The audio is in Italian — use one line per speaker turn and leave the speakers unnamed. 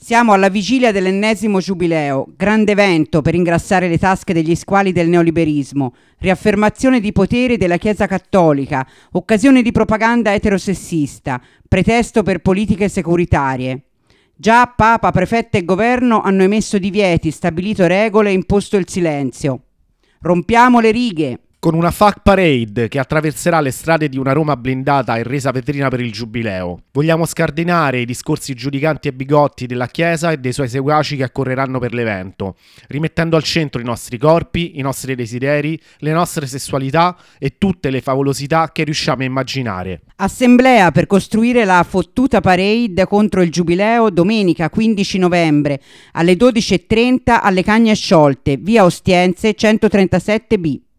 Siamo alla vigilia dell'ennesimo giubileo, grande evento per ingrassare le tasche degli squali del neoliberismo, riaffermazione di potere della Chiesa Cattolica, occasione di propaganda eterosessista, pretesto per politiche securitarie. Già Papa, prefetto e governo hanno emesso divieti, stabilito regole e imposto il silenzio. Rompiamo le righe!
Con una fuck parade che attraverserà le strade di una Roma blindata e resa vetrina per il giubileo. Vogliamo scardinare i discorsi giudicanti e bigotti della Chiesa e dei suoi seguaci che accorreranno per l'evento, rimettendo al centro i nostri corpi, i nostri desideri, le nostre sessualità e tutte le favolosità che riusciamo a immaginare.
Assemblea per costruire la fottuta parade contro il giubileo domenica 15 novembre alle 12:30 alle Cagne Sciolte, via Ostiense 137B.